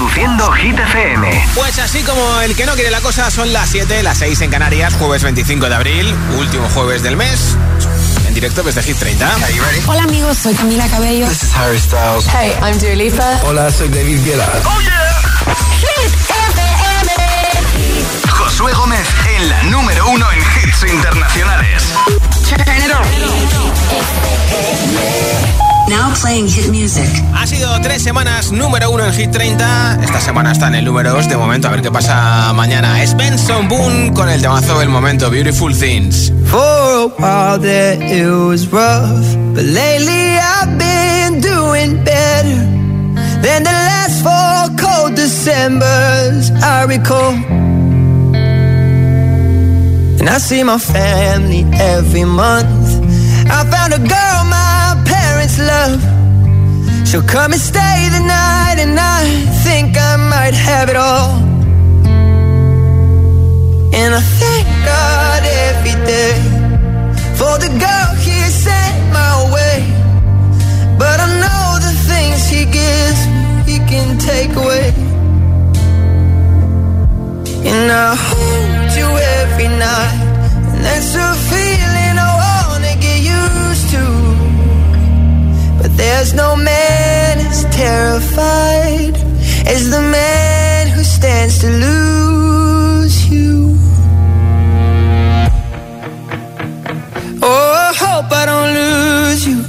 Reproduciendo Hit FM. Pues así como el que no quiere la cosa, son las 7, las 6 en Canarias, jueves 25 de abril, último jueves del mes. En directo desde Hit 30. Hola amigos, soy Camila Cabello. This is Harry Styles. Hey, I'm Dua Lipa. Hola, soy David Guetta. ¡Oh, yeah! Hit FM. Josué Gómez en la número 1 en hits internacionales. Turn it on. Now playing hit music. Ha sido 3 semanas número 1 en Hit 30. Esta semana está en el número 2 de momento. A ver qué pasa mañana. Es Benson Boone con el temazo del momento, Beautiful Things. For a while there it was rough, but lately I've been doing better than the last 4 cold Decembers I recall. And I see my family every month. I found a girl my parents love. She'll come and stay the night, and I think I might have it all. And I thank God every day for the girl He sent my way. But I know the things He gives He can take away. And I hold you every night, and that's a feeling I wanna get used to. But there's no man as terrified as the man who stands to lose you. Oh, I hope I don't lose you.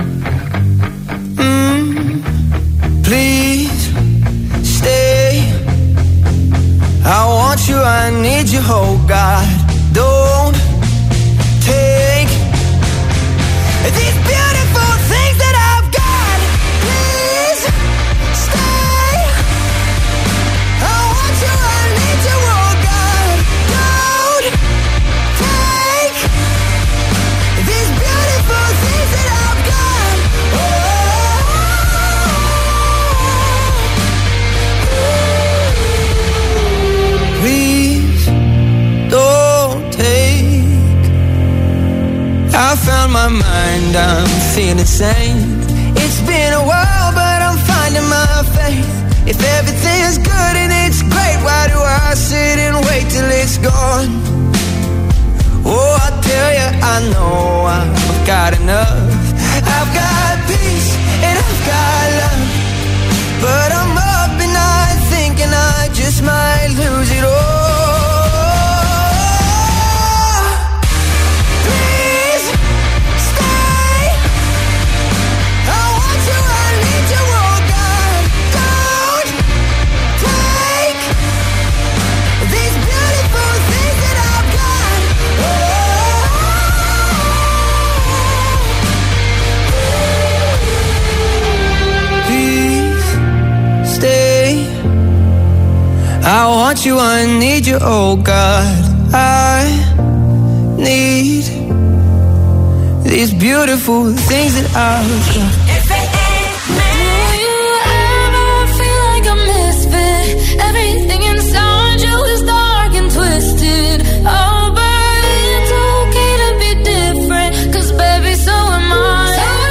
Please stay. I want you, I need you, oh God. Don't take these beautiful things that I've got. Please stay. I want you, I need you, oh God. Don't take these beautiful things that I've got. Please don't take. I found my mind, I'm feeling sane. It's been a while, but I'm finding my faith. If everything's good and it's great, why do I sit and wait till it's gone? Oh, I tell you, I know I've got enough. I've got peace and I've got love, but I'm up and night thinking I just might lose it all. Please stay. I want you, I need you, oh God. Don't take these beautiful things that I've got. Please stay. I want you, I need you, oh God. I need these beautiful things that I've got. Do you ever feel like a misfit? Everything inside you is dark and twisted. Oh, but it's okay to be different, 'cause baby, so am I.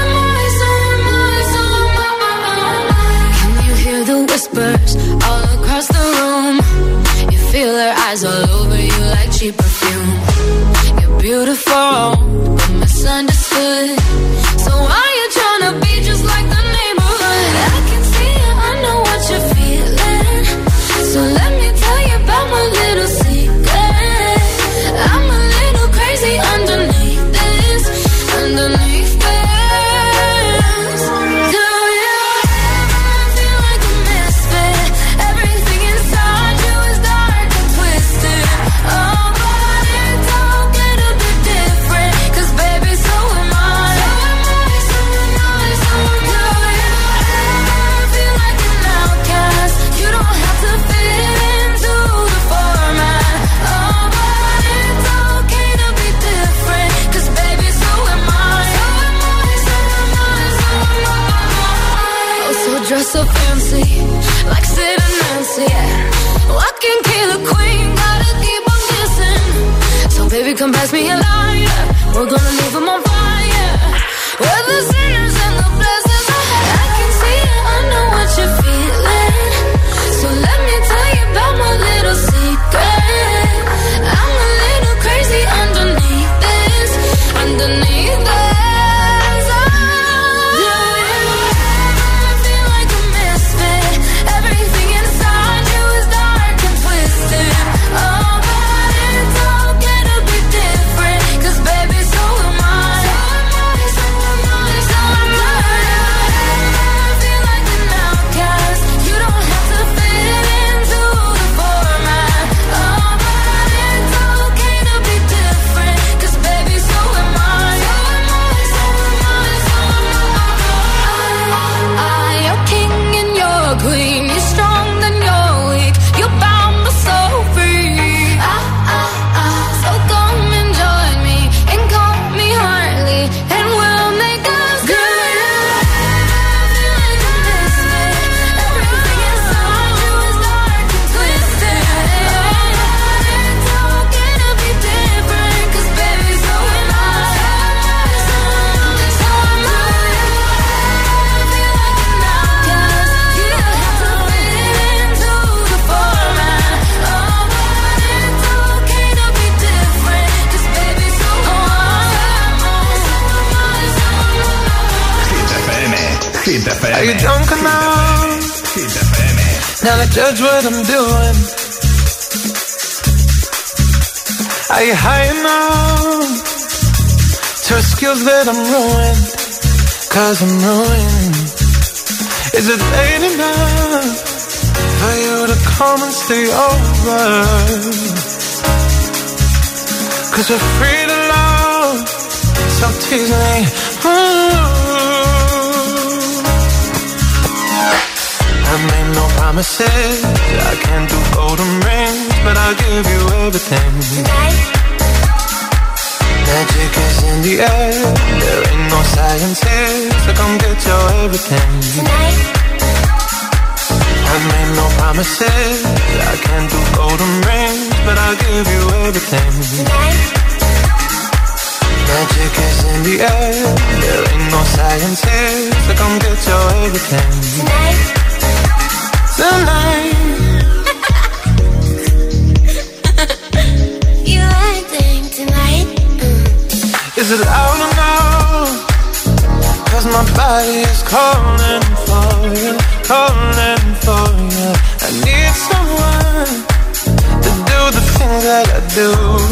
Can you hear the whispers all across the room? You feel their eyes all over you like cheap perfume. You're beautiful, but misunderstood. So why you tryna be just like the neighborhood? I can see it, I know what you're feeling. So let me tell you about my little secret. I'm a little crazy underneath this, underneath this. Do you ever feel like a misfit? Everything inside you is dark and twisted. Oh, but it's okay to be different, 'cause baby, so am I. So am I, so am I, so am I. Do you ever feel like an outcast? You don't have to fit into the format. Oh, but it's okay to be different, 'cause baby, so am I. So am I, so am I, so am I. Oh, so dress so fancy, like Sid and Nancy. I can kill a queen, gotta keep on kissing. So baby, come pass me a lighter. We're gonna leave them on fire. We're the sinners and the blessings. I can see it, I know what you're feeling. So Now they judge what I'm doing. Are you high enough to skills that I'm ruined? Cause I'm ruined. Is it late enough for you to come and stay over? Cause we're free to love, so tease me. I made no promises, I can't do golden rings, but I'll give you everything. Tonight. Magic is in the air, there ain't no science here, so come get your everything. Tonight. I made no promises, I can't do golden rings, but I'll give you everything. Tonight. Magic is in the air, there ain't no science here, so come get your everything. Tonight. Tonight. You acting tonight. Is it loud or no? Cause my body is calling for you, calling for you. I need someone to do the things that I do.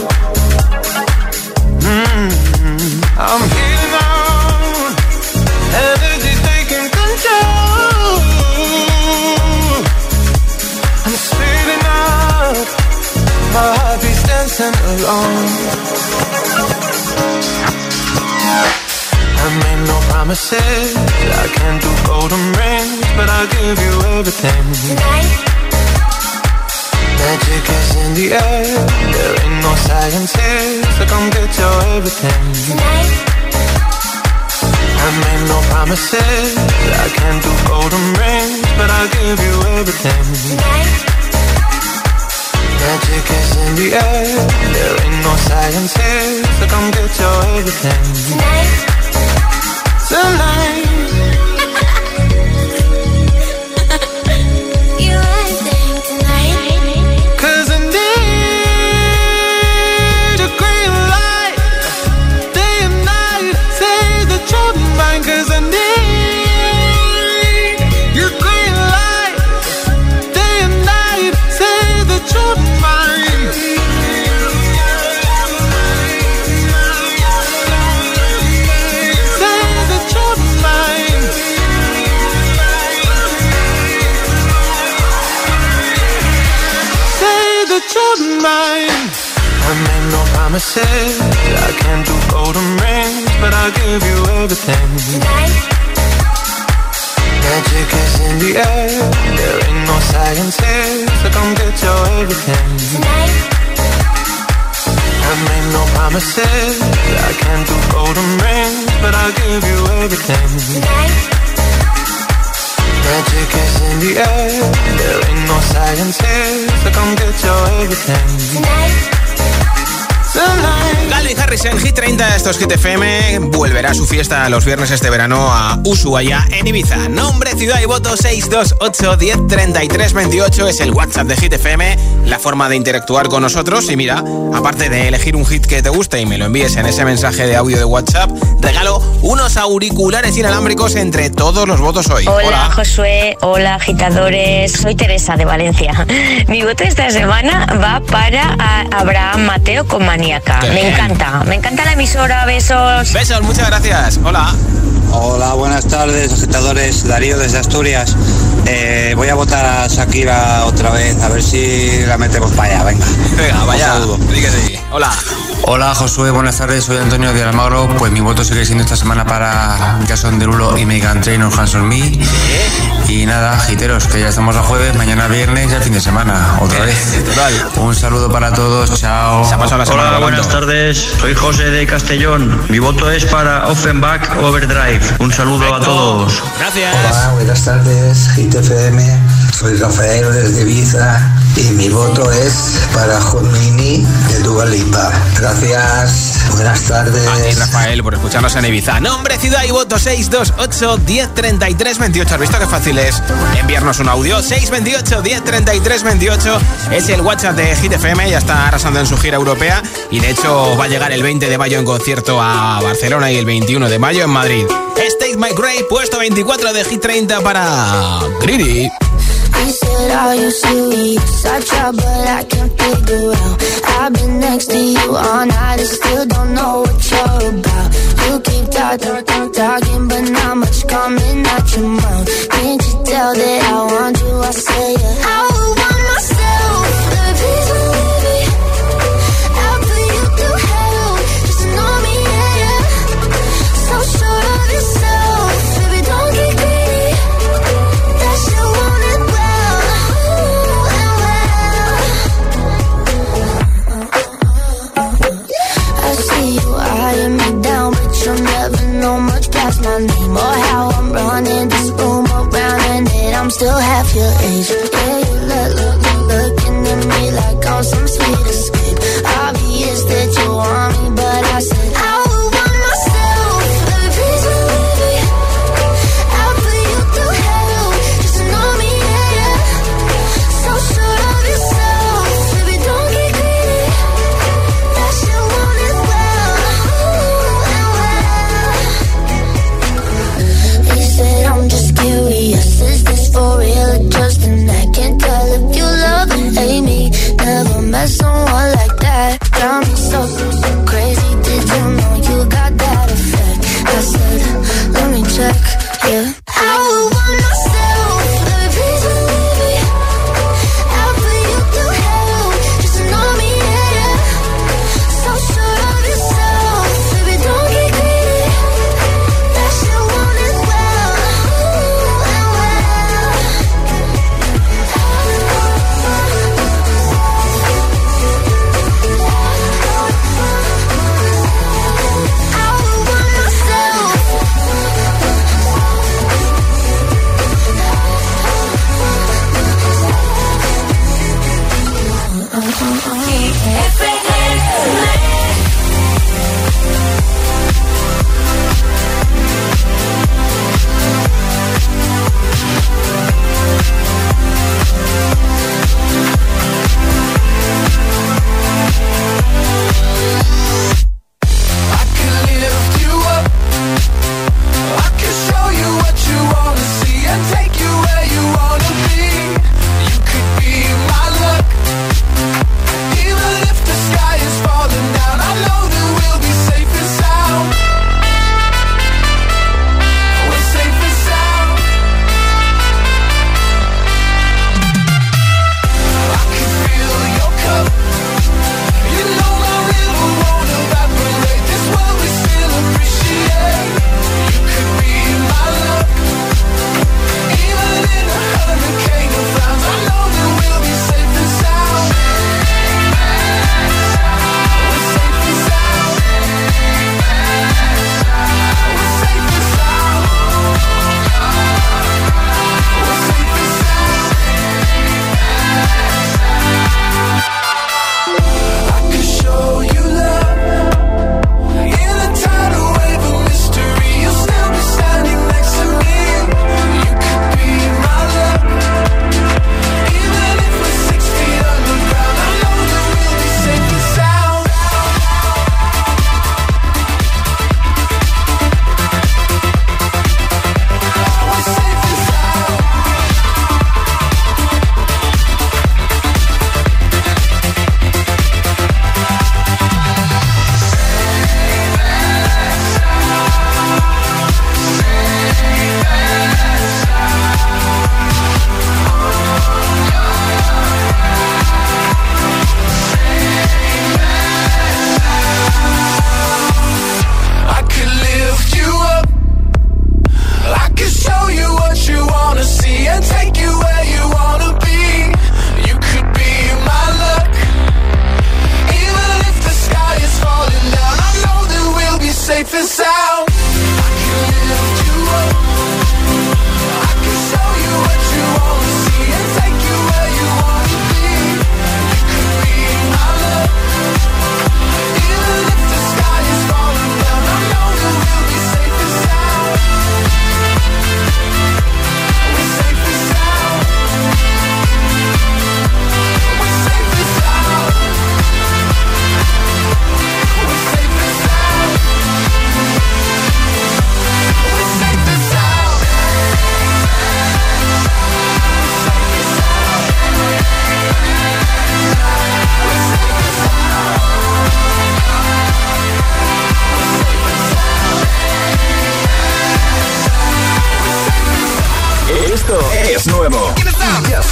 I'm healing on, energy taking control. I'm speeding up, my heart beats dancing alone. I made no promises, I can't do golden rings, but I'll give you everything. Tonight. Magic is in the air, there ain't no science here, so come get your everything. Tonight. I made no promises, I can't do golden rings, but I'll give you everything. Tonight. Magic is in the air, there ain't no science here, so come get your everything. Tonight. Tonight. You acting tonight. Cause I need a green light, day and night, say that you're mine. Cause I need your green light, day and night, say that you're mine. Say that you're mine. Say that you're mine. I made no promises, I can't do golden rings, but I'll give you everything. Tonight. Magic is in the air, there ain't no science here, so come get your everything. Tonight. I made no promises, I can't do golden rings, but I'll give you everything. Tonight. Magic is in the air, there ain't no science here, so come get your everything. Tonight. Calvin Harris en Hit 30, esto es Hit FM. Volverá a su fiesta los viernes este verano a Ushuaia, en Ibiza. Nombre, ciudad y voto 628 10 33 28 es el WhatsApp de Hit FM, la forma de interactuar con nosotros. Y mira, aparte de elegir un hit que te guste y me lo envíes en ese mensaje de audio de WhatsApp, regalo unos auriculares inalámbricos entre todos los votos hoy. Hola Josué, hola agitadores, soy Teresa de Valencia. Mi voto esta semana va para Abraham Mateo con Maníaca. Me encanta la emisora, besos. Besos, muchas gracias. Hola. Hola, buenas tardes, agitadores. Darío desde Asturias. Voy a votar a Shakira otra vez, a ver si la metemos para allá, venga. Venga, vaya. Sí. Hola. Hola Josué, buenas tardes, soy Antonio de Almagro. Pues mi voto sigue siendo esta semana para Jason Derulo y Meghan Trainor, Hands on Me. Y nada, giteros, que ya estamos a jueves, mañana viernes y el fin de semana, otra vez. Un saludo para todos, chao. Hola, buenas tardes, soy José de Castellón. Mi voto es para Offenbach Overdrive. Un saludo a todos. Gracias. Hola, buenas tardes, Hit FM. Soy Rafael desde Ibiza y mi voto es para Jomini de Dua Lipa. Gracias, buenas tardes. A ti, Rafael, por escucharnos en Ibiza. Nombre, ciudad y voto 628 10 33 28. ¿Has visto qué fácil es enviarnos un audio? 628 10 33 28 es el WhatsApp de Hit FM. Ya está arrasando en su gira europea y de hecho va a llegar el 20 de mayo en concierto a Barcelona y el 21 de mayo en Madrid. State My Grave, puesto 24 de Hit 30 para Greedy. You said are you serious? I try but I can't figure out. I've been next to you all night and still don't know what you're about. You keep talking but not much coming out your mouth. Can't you tell that I want you? I say yeah. I would want myself, baby, please believe me. I'll put you through hell, just know me, yeah, yeah. So sure of yourself, baby, don't get greedy. That you want it well, and well. I see you eyeing me down, but you'll never know much past my name or how I'm running this room around, and that I'm still half your age. Yeah, you looking at me like I'm some sweet escape. Obvious that you want me, but I said I would want myself, baby, please believe me. I'll put you through hell, just know me, yeah, yeah. So sure of yourself, baby, don't get greedy. That you want it well, and well. He said I'm just curious, is this for real or just an act? Can't tell if you love or hate me. Never met someone like that. Got me so crazy, did you know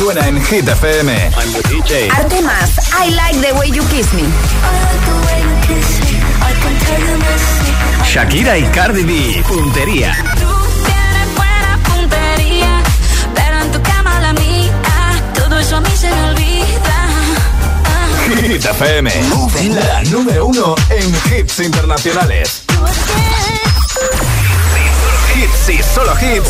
suena en Hit FM. I'm the DJ. Artemas, I Like the Way You Kiss Me. Shakira y Cardi B, Puntería. Tú tienes buena puntería, pero en tu cama la mía, todo eso a mí se me olvida. Hit FM, la número 1 en hits internacionales. Hits y solo hits.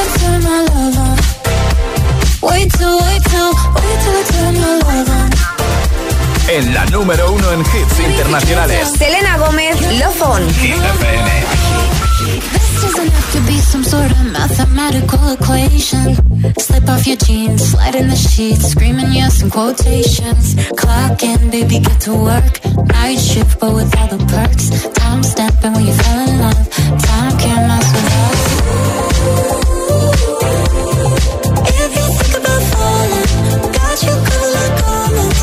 En la número 1 en hits internacionales. Selena Gómez, Love On. Hit FM. This doesn't have to be some sort of mathematical equation. Slip off your jeans, slide in the sheets, screaming yes in quotations. Clock in, baby, get to work. Night shift, but with all the perks. Time stamping when you fell in love. Time can't mess with us. If you think about falling, got you covered like garments.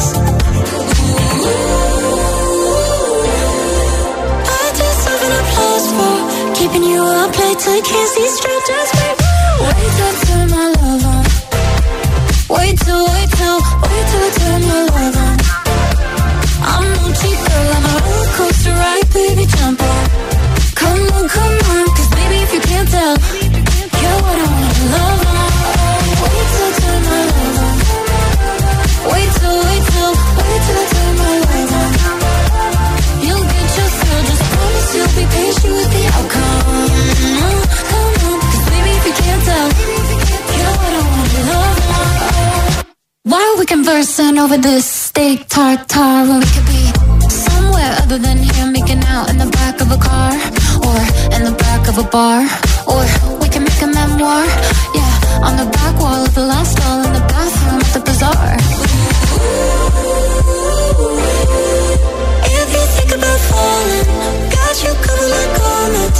I deserve an applause for keeping you up late till you can't see straight. Just wait till I turn my love on. Wait till I turn my love on. I'm no cheap girl, I'm a roller coaster ride, baby, jump on. Come on, 'cause baby, if you can't tell, you're what I want, love on. Wait till I turn my love on. Wait till I turn my love on. You'll get your fill, just promise you'll be patient with the outcome. Come on, 'cause baby, if you can't tell, you're what I want, love on. Why are we conversing over this steak tartare when we could be somewhere other than here, making out in the back of a car, or in the back of a bar, or we can make a memoir, yeah, on the back wall of the last stall in the bathroom at the bazaar. If you think about falling, got you covered like garments.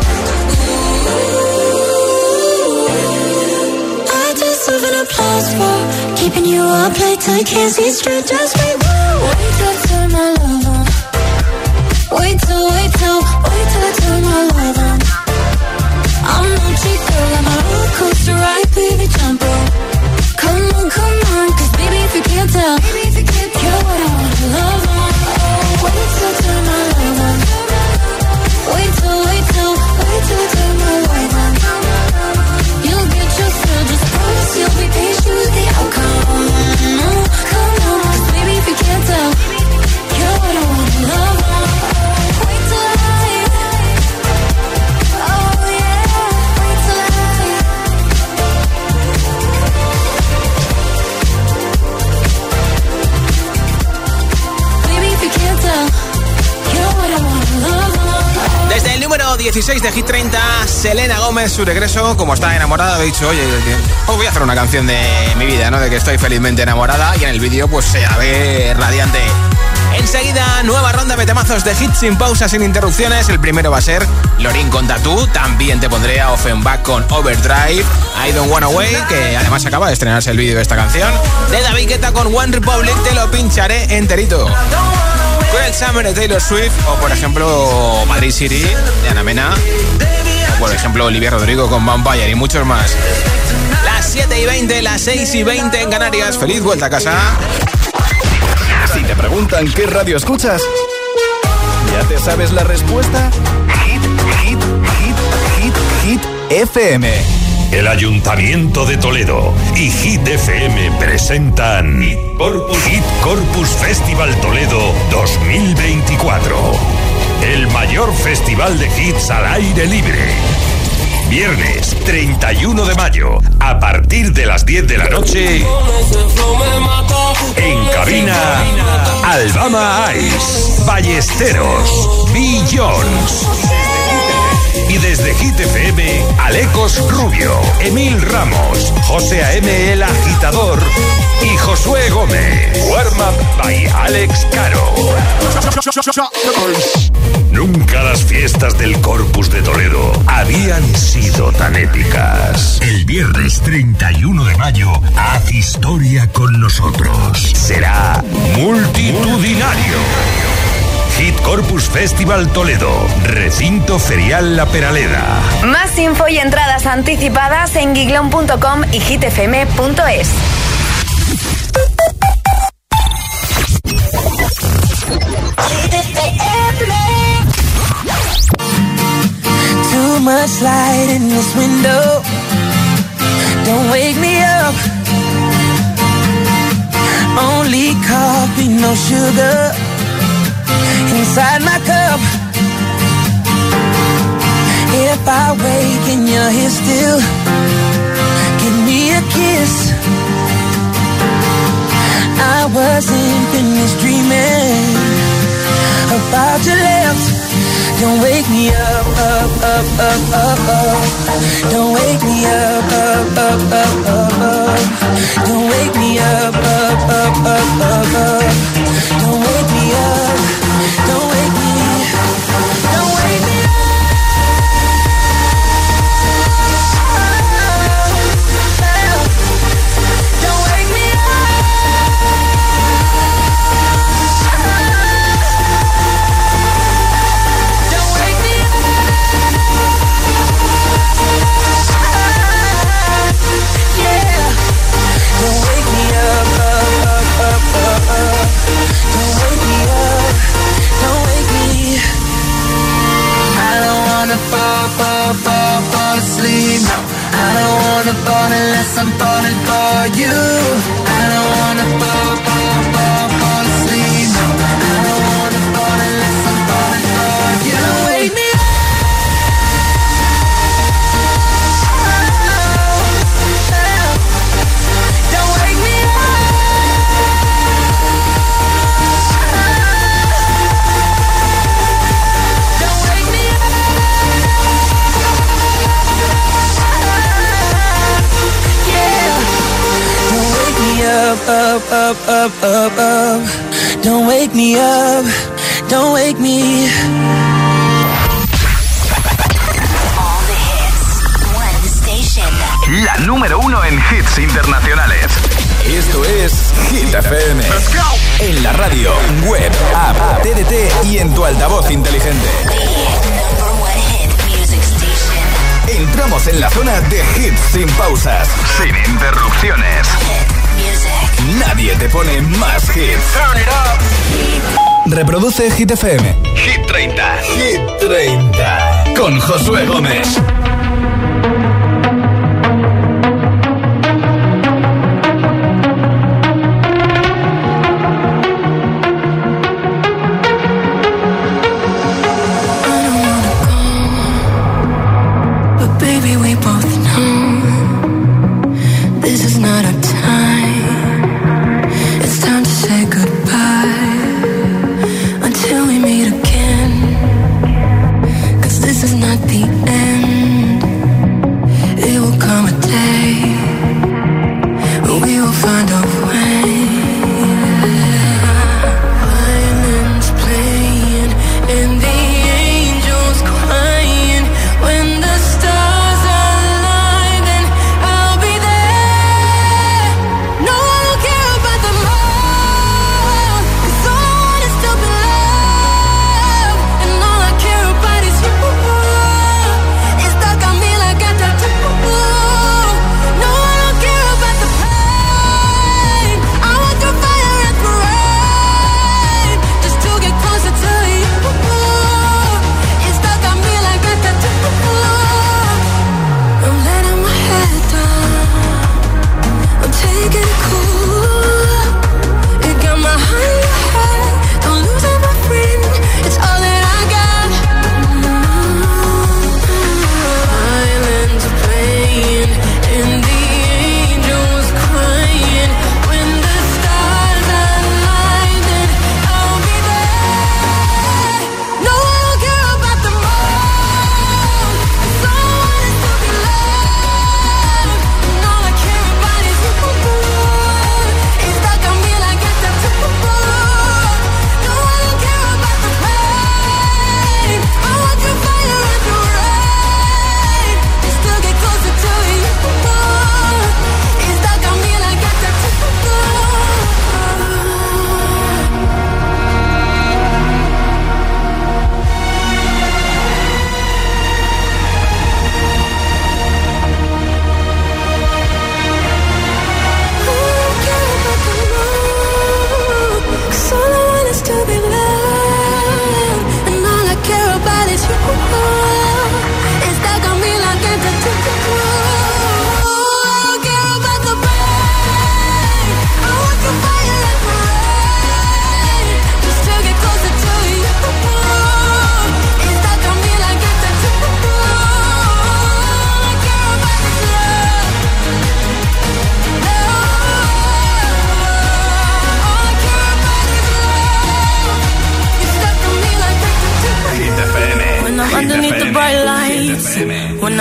I deserve an applause for keeping you up late till you can't see straight. Just wait till I turn my love on. Wait till I turn my love on. I'm no cheap girl, I'm a roller coaster ride, baby, jump on. Come on, 'cause baby, if you can't tell, you're what I want, love on. Wait till I turn my love on. Wait till I turn my love on. You'll get your fill, just promise you'll be patient with the outcome. Come on, 'cause baby, if you can't tell, you're what I want, love on. Wait till oh yeah, wait till baby, if you can't tell, you're what I want, love on. Desde el número 16 de Hit 30, Selena Gómez, su regreso, como está enamorada, ha dicho, oye, pues voy a hacer una canción de mi vida, ¿no? De que estoy felizmente enamorada, y en el vídeo pues se la ve radiante. Enseguida, nueva ronda de temazos de hits sin pausa, sin interrupciones. El primero va a ser Lorin con Tattoo. También te pondré a Offenbach con Overdrive. I Don't Wanna Wait, que además acaba de estrenarse el vídeo de esta canción. De David Guetta con One Republic, te lo pincharé enterito. Cruel Summer de Taylor Swift, o por ejemplo Madrid City de Ana Mena, o por ejemplo Olivia Rodrigo con Vampire, y muchos más. Las 7:20, las 6:20 en Canarias. Feliz vuelta a casa. Si te preguntan qué radio escuchas, ¿ya te sabes la respuesta? Hit FM. El Ayuntamiento de Toledo y Hit FM presentan Hit Corpus Festival Toledo 2024. El mayor festival de hits al aire libre. Viernes 31 de mayo, a partir de las 10 de la noche, en cabina, Alabama Ice, Ballesteros, Bill Jones. Y desde Hit FM, Alecos Rubio, Emil Ramos, José A.M. El Agitador y Josué Gómez. Warm Up by Alex Caro. Nunca las fiestas del Corpus de Toledo habían sido tan épicas. El viernes 31 de mayo, haz historia con nosotros. Será multitudinario. Hit Corpus Festival Toledo, recinto ferial La Peraleda. Más info y entradas anticipadas en giglon.com y hitfm.es. much light in this window. Don't wake me up. Only coffee, no sugar inside my cup. If I wake and you're here still, give me a kiss. I wasn't finished dreaming about your lips. Don't wake me up, up, up, up, up, up. Don't wake me up, up, up, up, up, up. Don't wake me up, up, up, up, up, up. Don't wake me up, don't wake me, don't wake me up. Fall asleep. No, I don't wanna fall unless I'm falling for you. I don't wanna fall asleep. No, I don't wanna fall unless I'm falling for you. Don't wake me up. Don't wake me up. Don't wake me up. Up, up, up, up, up, up. Don't wake me up. Don't wake me. All the hits, one station. La número 1 en hits internacionales. Esto es Hit FM. Let's go. En la radio, web, app, TDT y en tu altavoz inteligente. Entramos en la zona de hits sin pausas, sin interrupciones. Nadie te pone más hits. Turn it up. Reproduce Hit FM. Hit 30. Hit 30. Con Josué Gómez. Until we meet again, 'cause this is not the end.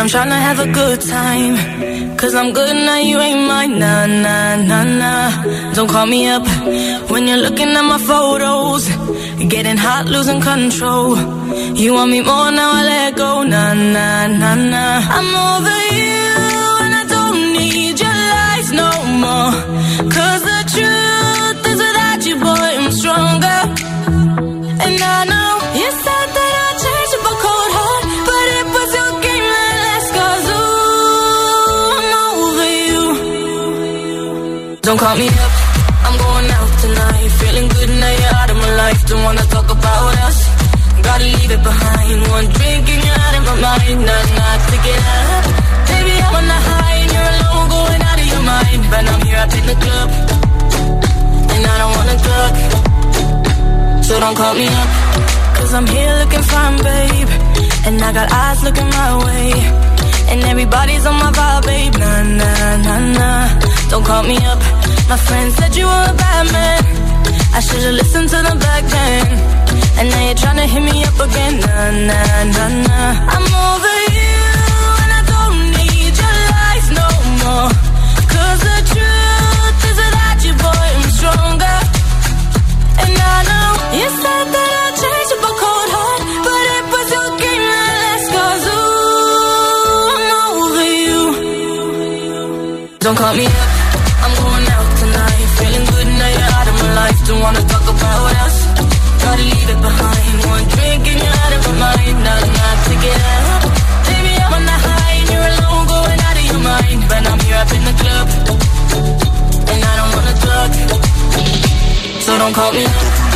I'm tryna have a good time. Cause I'm good now, you ain't mine. Nah, nah, nah, nah. Don't call me up when you're looking at my photos. Getting hot, losing control. You want me more, now I let go. Nah, nah, nah, nah. I'm over you and I don't need your lies no more. Cause the truth is without you, boy, I'm stronger. And I know you said that I'd change up a cold heart, but it was your game that last. Cause ooh, I'm over you. Don't call me up, I'm going out tonight. Feeling good now you're out of my life. Don't wanna talk about us, gotta leave it behind. One drink and you're out of my mind. Not to get up. Baby, I'm on the high and you're alone, going out of your mind. But I'm here up in the club, and I don't wanna talk. So don't call me up, cause I'm here looking fine, babe. And I got eyes looking my way, and everybody's on my vibe, babe. Nah, nah, nah, nah. Don't call me up, my friend said you were a bad man. I should've listened to them back then. And now you're tryna hit me up again. Nah, nah, nah, nah. I'm over you and I don't need your lies no more. Cause the truth is without you, boy, I'm stronger. And I know you said that I'd change up a cold heart, but it was your game that last. Cause ooh, I'm over you. Don't call me up, I'm going out tonight. Feeling good now you're out of my life. Don't wanna talk about us, gotta leave it behind. One drink and you're out of my mind. Not to get up. Baby, I'm on the high and you're alone, going out of your mind. But I'm here up in the club, and I don't wanna talk. So don't call me up.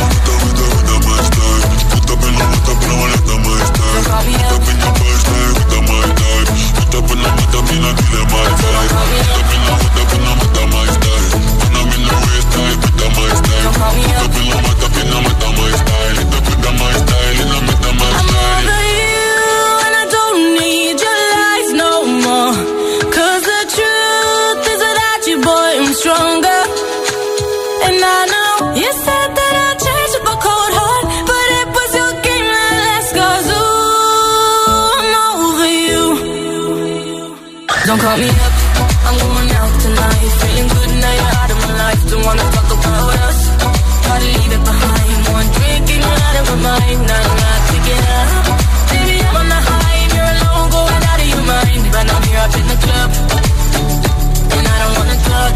Don't call me up, I'm going out tonight. Feeling good now you're out of my life. Don't wanna talk about us, gotta leave it behind. One drink and you're out of my mind. Not to get up. Baby, I'm on the high and you're alone, going out of your mind. But I'm here up in the club, and I don't wanna talk.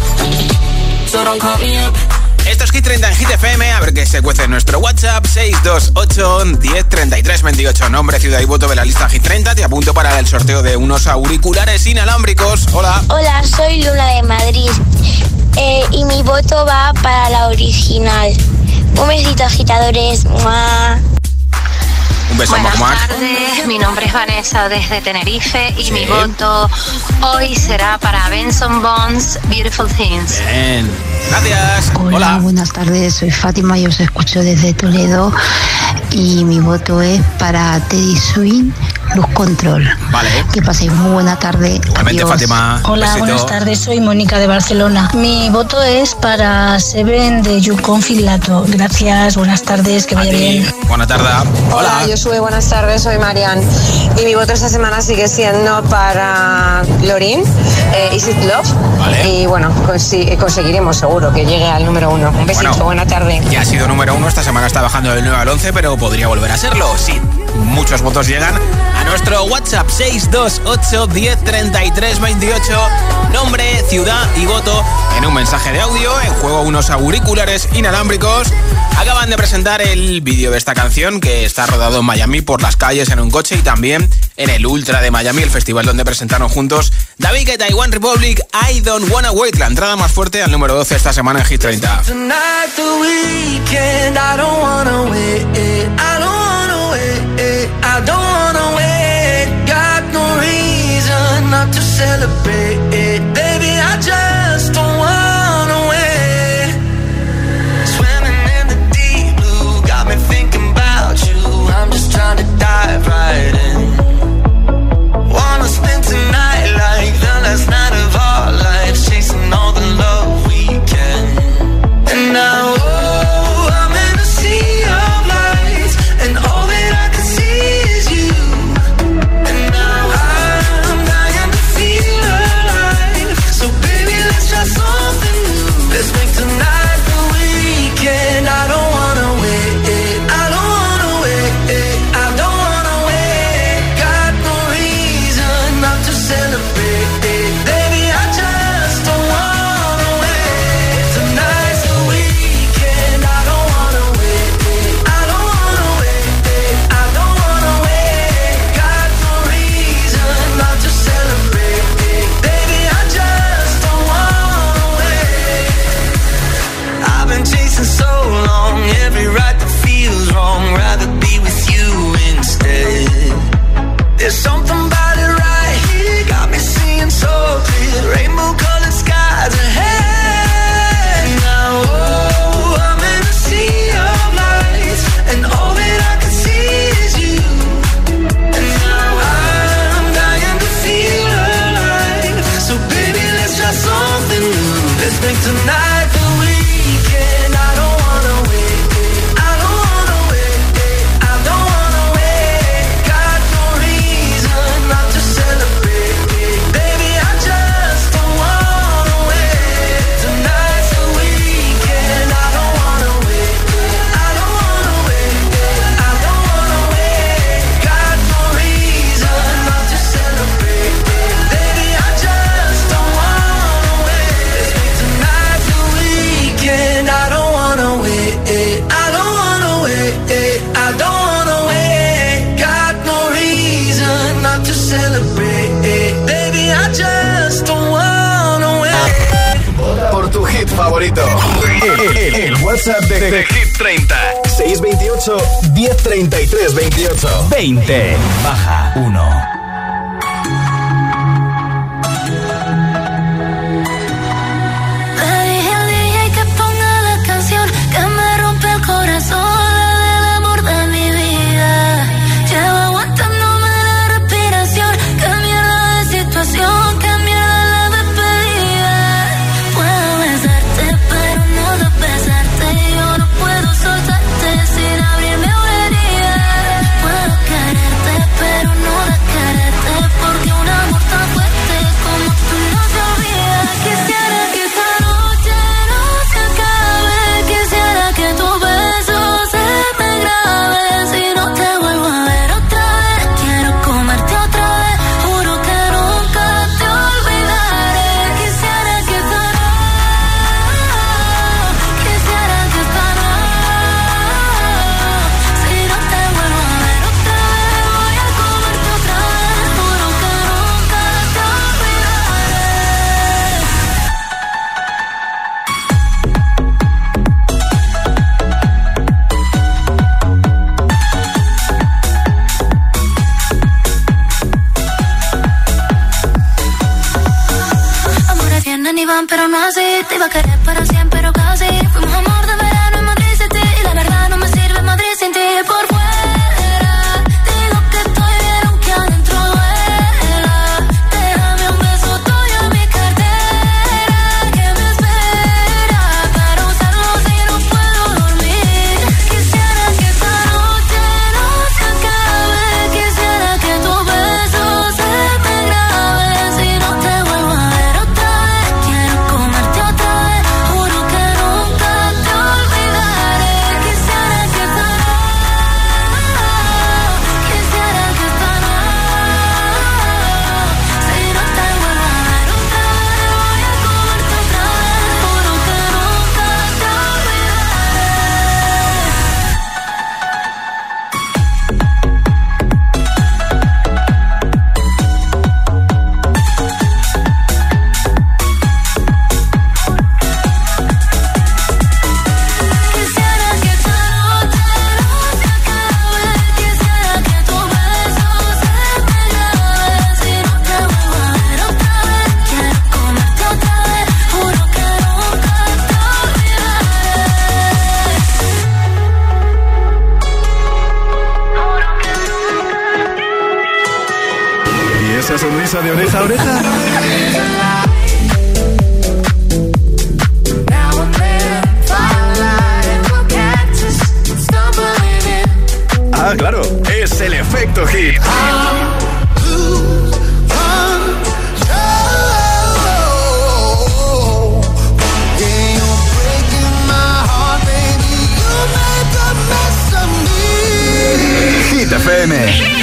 So don't call me up. Esto es Hit 30 en Hit FM, a ver qué se cuece en nuestro WhatsApp 628 10 33 28. Nombre, ciudad y voto de la lista Hit 30. Te apunto para el sorteo de unos auriculares inalámbricos. Hola. Hola, soy Luna de Madrid y mi voto va para la original. Un besito, agitadores. ¡Mua! Un beso. Buenas tardes, mi nombre es Vanessa desde Tenerife y mi voto hoy será para Benson Bones, Beautiful Things. Bien, gracias. Hola, buenas tardes, soy Fátima y os escucho desde Toledo y mi voto es para Teddy Swing, Luz Control. Vale. Que paséis muy buena tarde. Igualmente, Fátima. Hola, besito. buenas tardes, soy Mónica de Barcelona. Mi voto es para Seven de Yukon Filato. Gracias, buenas tardes, que vaya bien. Buena tarde. Hola, Josué, buenas tardes, soy Marian. Y mi voto esta semana sigue siendo para Lorin, Is It Love. Vale. Y bueno, conseguiremos seguro que llegue al número 1. Un besito, buena tarde. Ya ha sido número 1, esta semana está bajando del 9 al 11, pero podría volver a serlo. Sí, muchos votos llegan a nuestro WhatsApp 628 10 33 28. Nombre, ciudad y voto en un mensaje de audio. En juego unos auriculares inalámbricos. Acaban de presentar el vídeo de esta canción que está rodado en Miami, por las calles, en un coche, y también en el Ultra de Miami, el festival donde presentaron juntos David Guetta y One Republic, I Don't Wanna Wait, la entrada más fuerte al número 12 esta semana en Hit 30. Trying to dive right in. Wanna spend tonight like the last night of our lives, chasing all the love we can. And now, oh, I'm in a sea of lights, and all that I can see is you. And now I favorito. El WhatsApp de Hit 30. 628 1033 28. 20 baja 1. Pero no así, te iba a querer para siempre, pero casi. Fuimos amor de verano en Madrid City. Y la verdad no me sirve Madrid sin ti. Por fuera digo que estoy bien aunque adentro duela. Déjame un beso tuyo en mi cartera que me espera para usarlo si no puedo dormir. Quisiera que esta noche no se acabe. Quisiera que tus besos se me graben. Si no te vuelvo a ver otra vez, quiero comerte otra vez. Juro que nunca te olvidaré. Quisiera que esta quisiera que esta si no te vuelvo a ver otra vez, voy a comerte otra vez. Juro que nunca te Quisiera que esta noche no se acabe. Quisiera que tus besos se me graben. Si no te vuelvo a ver otra vez, quiero comerte otra vez. Juro que nunca te olvidaré. ¿Y esa sonrisa de oreja a oreja? Ah, claro, es el efecto hit. Hit FM.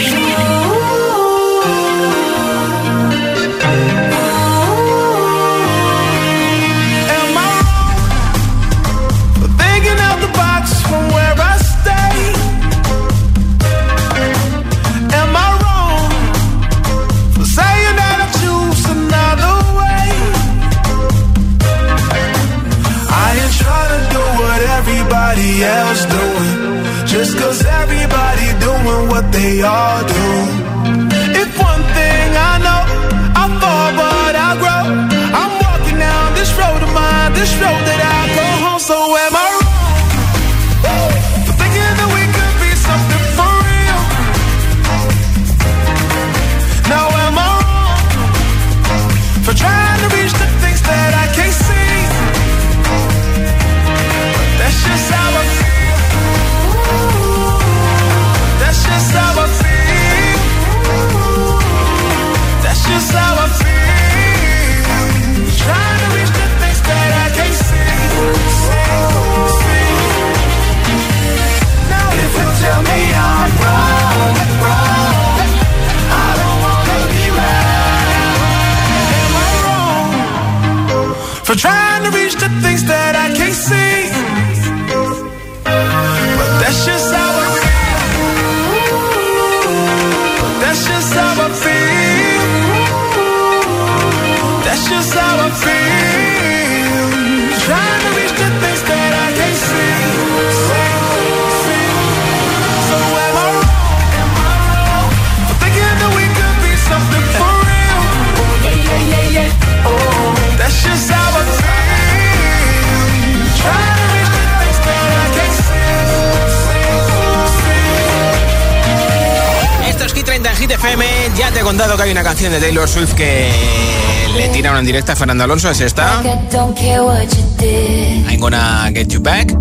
Else doing just cause everybody doing what they all do. If one thing I know, I fall but I grow. I'm walking down this road of mine, this road that I go home. So am I wrong for thinking that we could be something for real? Now am I wrong for trying to reach the things that I can't see? That's just how I feel. That's just how I feel. Ya te he contado que hay una canción de Taylor Swift que le tira una en directa a Fernando Alonso, es esta. I'm gonna get you back.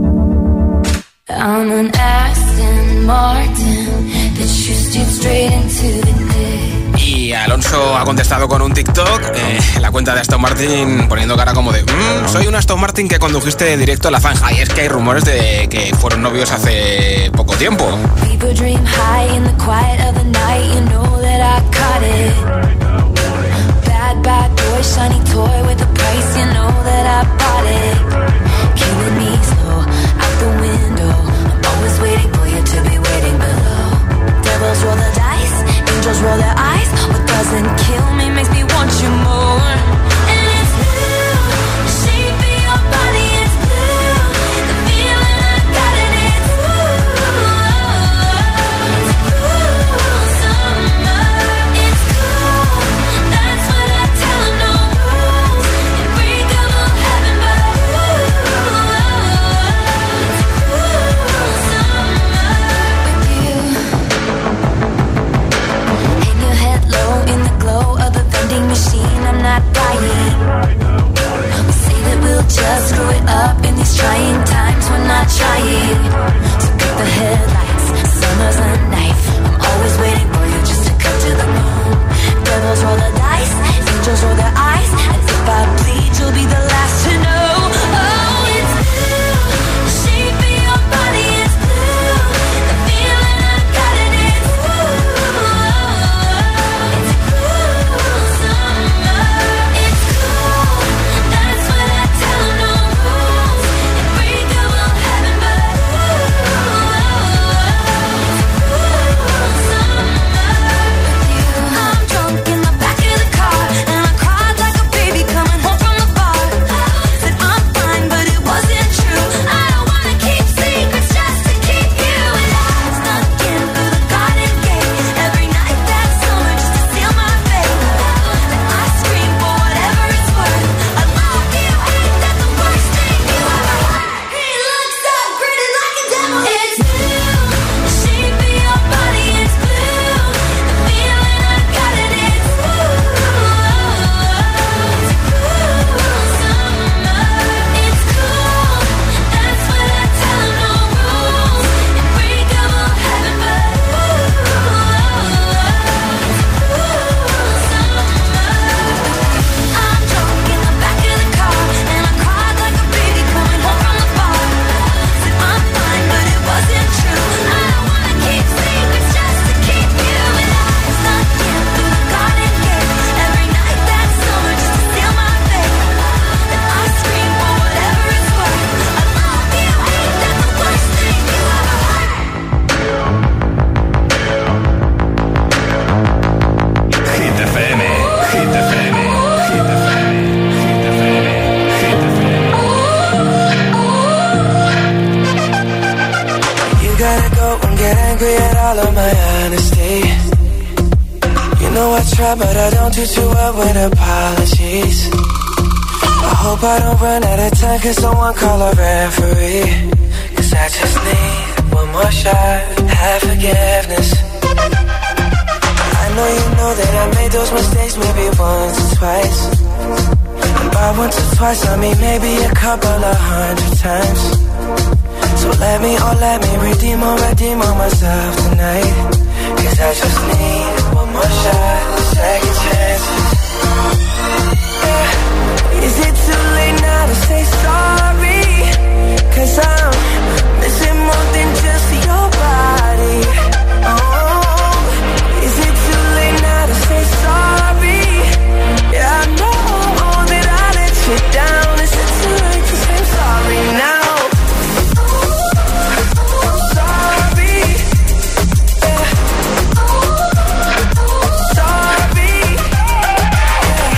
I'm an Aston Martin that shoots you straight into the day. Y Alonso ha contestado con un TikTok en la cuenta de Aston Martin poniendo cara como de soy un Aston Martin que condujiste directo a la zanja. Y es que hay rumores de que fueron novios hace poco tiempo. People dream high in the quiet of the night. You know that I caught it. Bad, bad boy, shiny toy with a price. You know that I bought it. Killing me slow out the window. I'm always waiting for you to be waiting below. Devils roll the dice, angels roll their eyes. What doesn't kill me makes me want you more. And it's blue, the shape of your body is blue. The feeling I got it, it's cool summer. It's cool, that's what I tell 'em, no rules. Unbreakable heaven, but cool summer with you. Hang your head low in the glow of the vending machine. I'm not dying. We say that we'll just screw it up in these trying times. We're not trying. So cut the headlights. Summer's a knife. I'm always waiting for you just to cut to the bone. Devils roll the dice. Angels roll their eyes. And if I bleed, you'll be the last to know. Oh, it's blue. The shape of your body is blue. The feeling I got it, it's cool summer. It's cool, that's what I tell 'em, no rules. Unbreakable heaven, but cool summer with you. I'm drunk in the back of the car, and I cried like a baby coming home from the bar. Said I'm fine, but it wasn't true. I don't wanna keep secrets just to keep you alive. Snuck in through the garden gate every night that summer just to seal my fate. Then I scream for whatever it's worth. I love you, ain't that the worst thing you ever heard? He looks so pretty like a devil. It's blue, the shape of your body is blue. The feeling I got it, it's cool summer. It's cool, that's what I tell 'em, no rules. Unbreakable heaven, but I'm drunk in the back of the car, and I cried like a baby coming home from the bar. Said I'm fine, but it wasn't true. I don't wanna keep secrets just to keep you alive. Snuck in through the garden gate every night that summer just to seal my fate. Then I scream for whatever it's worth. I love you, ain't that the worst thing you ever heard? Hit FM, Hit FM, Hit FM, Hit FM, Hit FM. You gotta go and get angry at all of my honesty. You know I try, but I don't do too well with apologies. I hope I don't run out of time, can someone call a referee? 'Cause I just need one more shot, have forgiveness. I know you know that I made those mistakes maybe once or twice. And by once or twice I mean maybe a couple of 100 times. So let me redeem on myself tonight. 'Cause I just need one more shot, second chances. Yeah. Is it too late now to say sorry? 'Cause I'm missing more than just your body. Oh, is it too late now to say sorry? Yeah, I know that I let you down. Is it too late to say sorry now? Sorry, yeah. Sorry, yeah.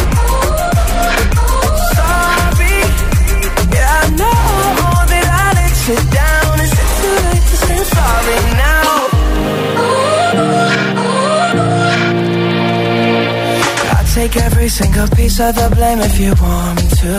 Sorry, yeah, I know that I let you down. Is it too late to say sorry now? I'll take every single piece of the blame if you want me to.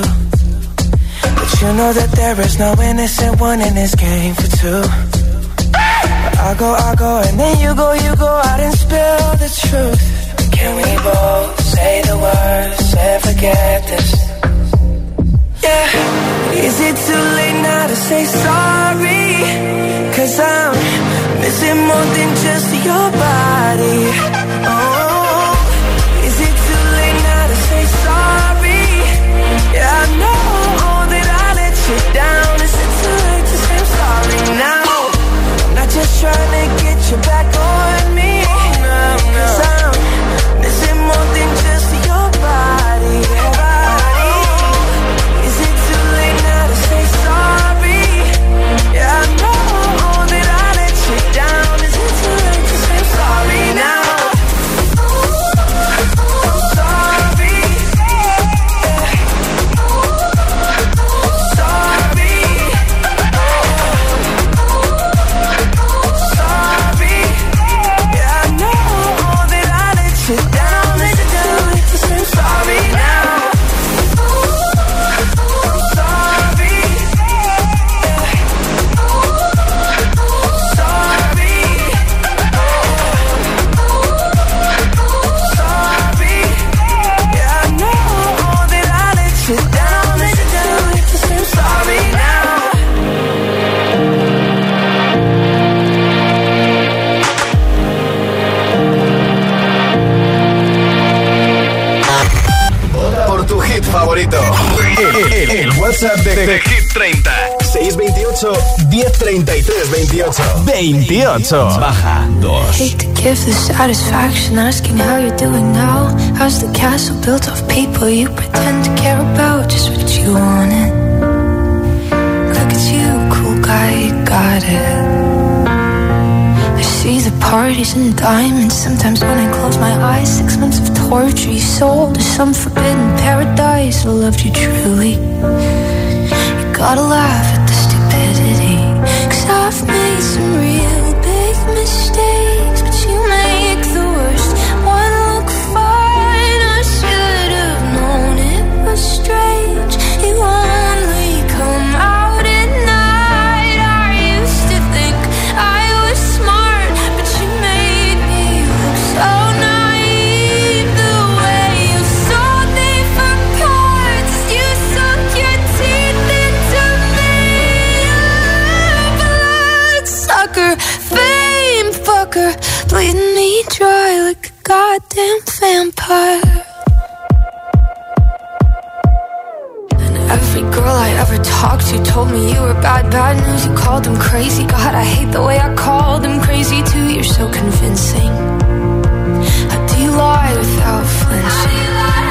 But you know that there is no innocent one in this game for two. But I go, and then you go out and spill the truth. Can we both say the words and forget this? Yeah. Is it too late now to say sorry? 'Cause I'm missing more than just your body. Oh, is it too late now to say sorry? Yeah, I know that I let you down. Is it too late to say I'm sorry now? I'm not just trying to get you back on me. No, no. 'Cause I'm missing more than just your body. Is it too late now to say sorry? Yeah, I know that I let you down. Is it too late to say sorry now? I'm sorry. Sorry. Sorry. Yeah, I know that I let you down. Is it too late to say sorry now? I'm sorry. Sorry. Sorry. Yeah, I know that I let you down. Is it too late to say sorry now? Vota por tu hit favorito. El WhatsApp de Hit 30. 628 1033 28. 28. Baja 2. Hate to give the satisfaction asking how you're doing now. How's the castle built of people you pretend to care about? Just what you wanted. Look at you, cool guy, you got it. I see the parties and diamonds. Sometimes when I close my eyes, 6 months of torture you sold to some forbidden paradise. I loved you truly. You gotta laugh at the stupidity, 'cause I've made some real big mistakes, but you make the worst one look fine. I should have known it was strange. You only come out at night. I used to think I was smart, but you made me look so naive. The way you sold me for parts, you sunk your teeth into me. Blood sucker, fame fucker, bleeding me dry like a goddamn vampire. And every girl I ever talked to told me you were bad news. You called them crazy. God, I hate the way I called them crazy too. You're so convincing. How do you lie without flinching?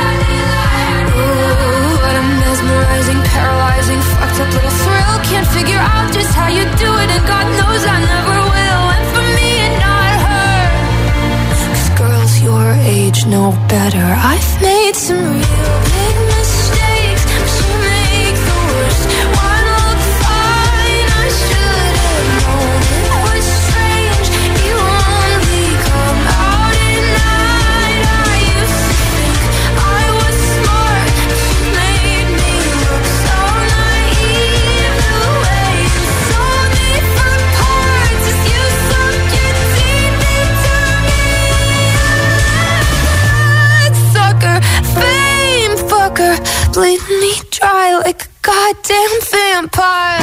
Ooh, what a mesmerizing, paralyzing, fucked up little thrill. Can't figure out just how you do it, and God knows I never will. And for me and not her, 'cause girls your age know better. I've made some real big mistakes, but you make the worst one look fine. I should have known it was strange. You only come out at night. I used to think I was smart, but you made me look so naive. The way you sold me for parts is you sunk your teeth into me. Sucker, fame fucker, bleeding me dry like a goddamn vampire.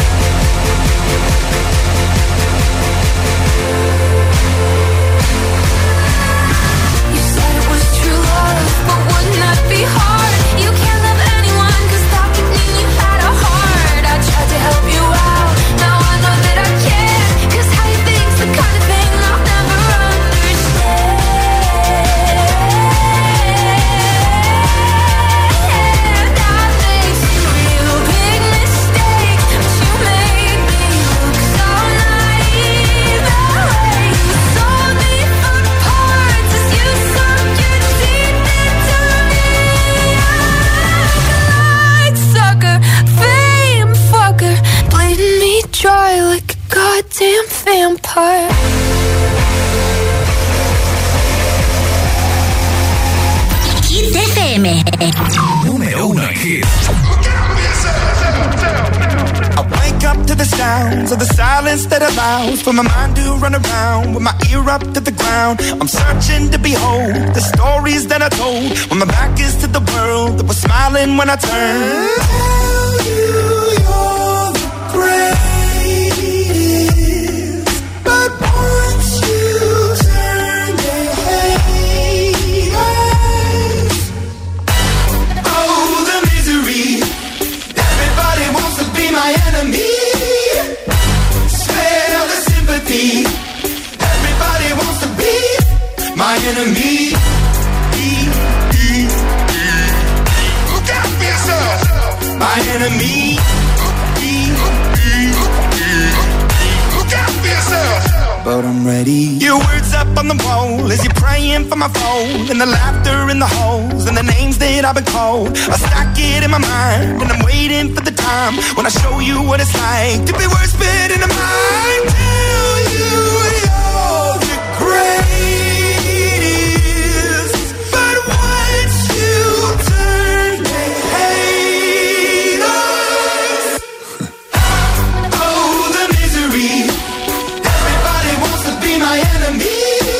You said it was true love, but wouldn't that be hard? You can't love anyone, 'cause that could mean you had a heart. I tried to help you out, now I know that I can't, 'cause how you think's the kind of thing I'll never understand. I made some real big mistakes, but you made me look so naive. The way you sold me for parts is you sunk your teeth into me. Like sucker, fame fucker, bleeding me dry like a goddamn vampire. Hit FM. Número 1 en hits. I wake up to to the sounds of the silence that allows for my mind to run around with my ear up to the ground. I'm searching to behold the stories that I told when my back is to the world that was smiling when I turned. Tell you you're the greatest, but once you turn they hate us. Oh, the misery. Everybody wants to be my enemy. Spare the sympathy. Everybody wants to be my enemy. Look out for yourself. My enemy. Look out for yourself. But I'm ready. Your words up on the wall as you're praying for my phone, and the laughter in the halls and the names that I've been called. I stack it in my mind and I'm waiting for the time when I show you what it's like to be worse fit in the mind. Tell you you're the greatest, but once you turn they hate us. Oh, the misery. Everybody wants to be my enemy.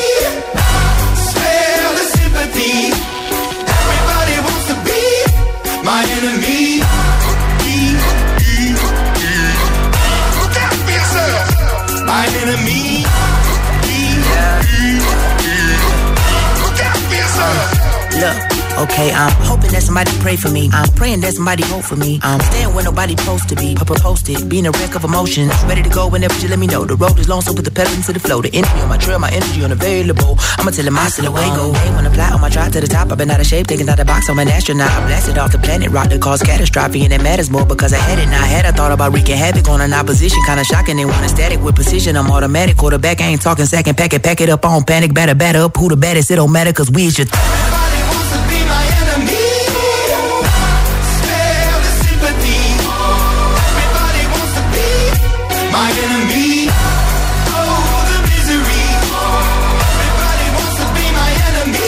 Spare the sympathy. Everybody wants to be my enemy. Look out for yourself. My enemy. Look out for yourself. Look, okay, I'm hoping that somebody pray for me. I'm praying that somebody hope for me. I'm staying where nobody supposed to be. Papa posted, being a wreck of emotions. Ready to go whenever you let me know. The road is long, so put the pedal into the flow. The energy on my trail, my energy unavailable. I'ma tell him I still away go. Hey, when I fly on my drive to the top, I've been out of shape, taking out the box. I'm an astronaut. I blasted off the planet, rock that caused catastrophe, and it matters more because I had it. Now I had a thought about wreaking havoc on an opposition, kinda shocking. They want a static with precision. I'm automatic, quarterback. I ain't talking second, pack it up on panic, batter up. Who the baddest? It don't matter, cause we is your. My enemy, oh the misery. Everybody wants to be my enemy.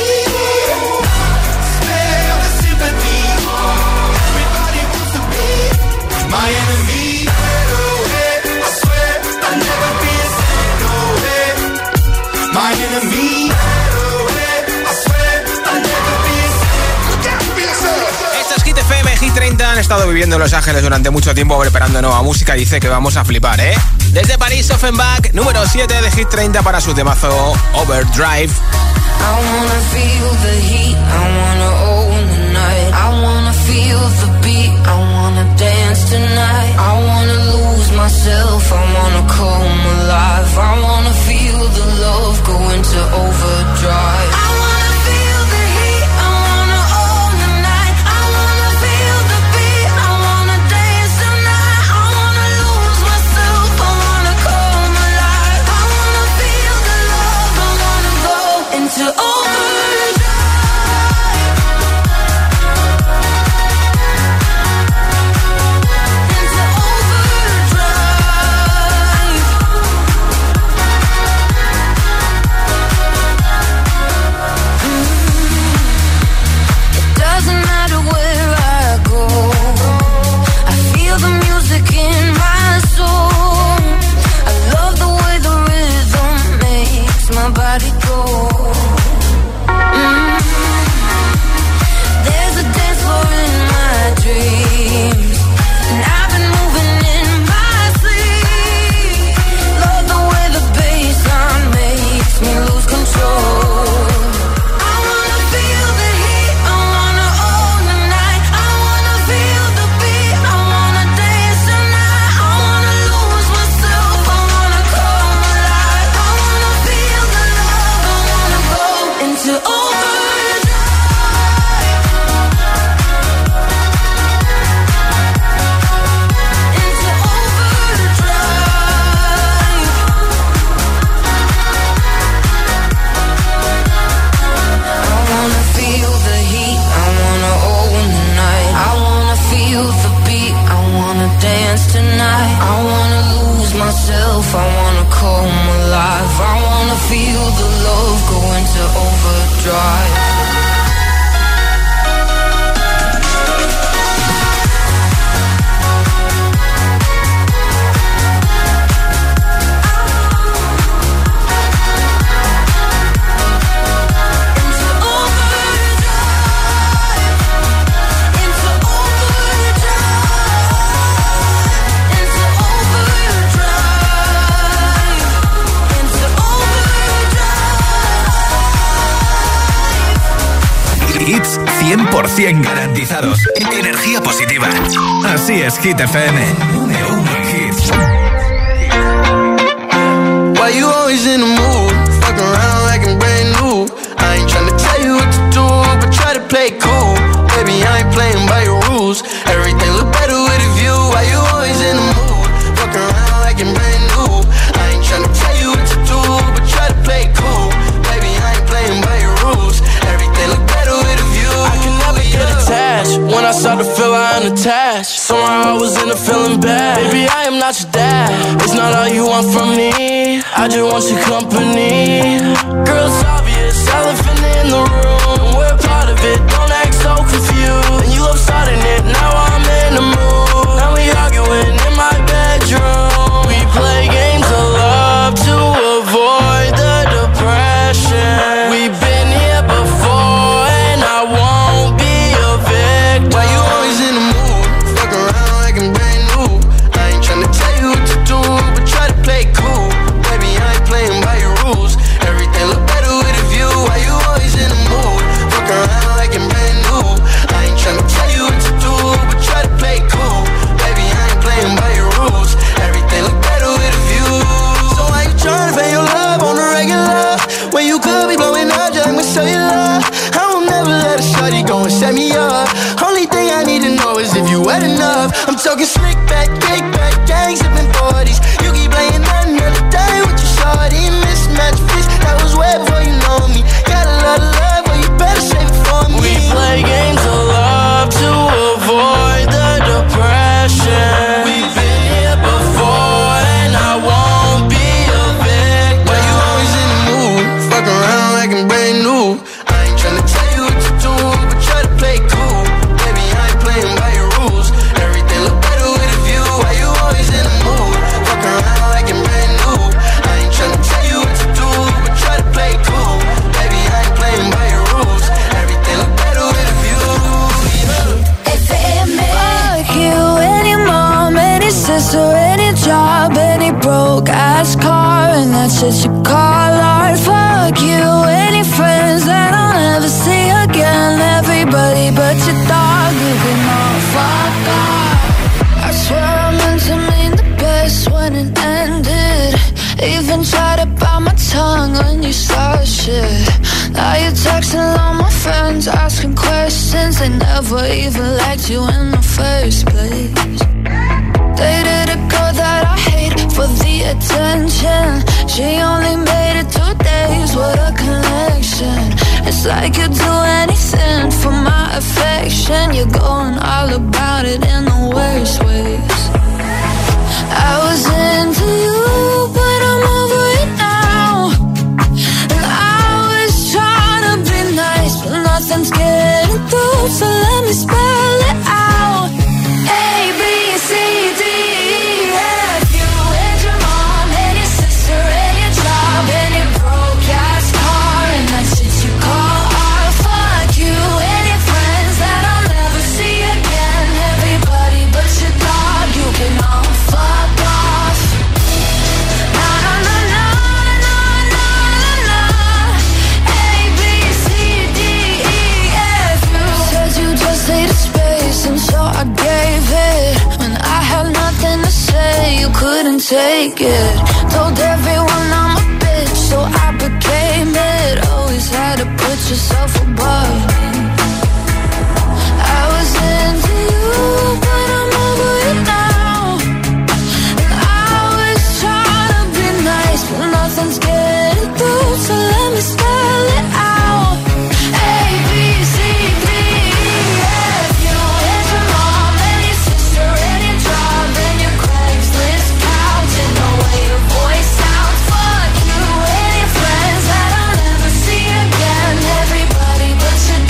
Spare the sympathy. Everybody wants to be my enemy. I swear I'll never be a no way. My enemy. I swear I'll never be a look out for yourself. Esto es Hit FM, Hit 30. Han estado viviendo en Los Ángeles durante mucho tiempo preparando nueva música. Dice que vamos a flipar, ¿eh? Desde París, Offenbach, número 7 de Hit 30 para su temazo Overdrive. I wanna feel the heat, I wanna own the night. I wanna feel the beat, I wanna dance tonight. I wanna lose myself, I wanna come alive. I wanna feel the love go into overdrive. I wanna feel the heat, I wanna own the night. I wanna feel the beat, I wanna dance tonight. I wanna lose myself, I wanna come alive. I wanna feel the love, I wanna go into overdrive. Into overdrive. It doesn't matter where I go, I feel the music in my soul. I love the way the rhythm makes my body go. There's a dance floor in my dreams, and I've been moving in my sleep. Love the way the bassline makes me lose control. I wanna feel the heat, I wanna own the night. I wanna feel the beat, I wanna dance tonight. I wanna lose myself, I wanna come alive. I wanna feel the love, I wanna go into overdrive. Into overdrive. I wanna feel the heat, I wanna own the night. I wanna feel the beat, I wanna dance tonight. I wanna lose myself, I wanna come alive. I wanna feel the love go into overdrive. 100% garantizados. Energía positiva. Así es, Hit FM. Número 1 en hits. Why you always in the mood? Fuck around like I'm brand new. I ain't tryna tell you what to do, but try to play cool. Baby, I ain't playing by your rules. Everything look better with a view. Why you always in the mood? Fuck around like I'm brand new. I ain't tryna tell you what to do, but try to play cool. Baby, I ain't playing by your rules. Everything look better with a view. I can never get attached. When I start to feel I unattached, somehow I was in a feeling bad. Baby, I am not your dad. It's not all you want from me. I just want your company. Girl, it's obvious, elephant in the room. We're part of it, don't act so confused. And you love starting it, now I'm in the mood. Now we arguing in my bedroom. We play games of love to avoid the depression. We've been here before and I won't be a victim. Why you always in the mood? Fuck around like I'm brand new. I ain't tryna tell you what to do, but try to play cool. Baby, I ain't playing by your rules. Everything look better with a view. Why you always in the mood? Fuck around like I'm brand new. I ain't tryna tell you what to do, but try to play cool. Baby, I ain't playing by your rules. Everything look better with a view. So why you tryna pay your love on the regular? When you could be blowing up just like my cellular. I will never let a shawty go and set me up. Only thing I need to know is if you wet enough. I'm talking slick back, kick back, gang sipping 40s. You keep playing another day with your shawty. Mismatch fish, that was way before you know me. Got a lot of love, but you better save it for me. We play games of love to avoid the depression. We've been here before and I won't be a victim. Why you always in the mood? Fuck around like I'm brand new. I ain't tryna tell you what to do, but try to play cool. Baby, I ain't playing by your rules. Everything look better with a view. Why you always in the mood? Fuck around like I'm brand new. I ain't tryna tell you what to do, but try to play cool. Baby, I ain't playing by your rules. Everything look better with a view. Fuck you, any mom, any sister, any job, any broke ass car, and that's what you call art. Fuck you, any friends that I'll never see again. Everybody but your dog, you can all fuck off. I swear I meant to mean the best when it ended. Even tried to bite my tongue when you started shit. Now you're texting all my friends, asking questions. They never even liked you in the first place. Dated a girl that I hate for the attention. She only made it 2 days, what a connection. It's like you'd do anything for my affection. You're going all about it in the worst ways. I was into you, but I'm over it now. And I was trying to be nice, but nothing's getting through. So let me spell it out. A, B, C, D, E, F. You and your mom and your sister and your job and your broke ass car, and that's what you call art. Fuck you and your friends that I'll never see again. Everybody but your dog, you can all fuck off. Na na na na na na na. A, B, C, D, E, F. You said you just needed space, and so I gave it. When I had nothing to say, you couldn't take it. Told everyone I'm a bitch, so I became it. Always had to put yourself above me. I was into you, but I'm over it now. And I was trying to be nice, but nothing's getting through. So let me spell it out. A, B, C, D, E, F. You and your mom and your sister and your job and your Craigslist couch and the way your voice sounds. Fuck you and your friends that I'll never see again. Everybody but your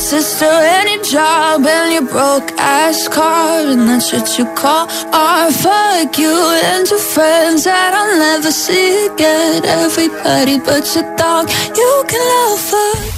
sister, any job, and your broke ass car, and that's what you call art. Fuck you and your friends that I'll never see again. Everybody but your dog, you can love her.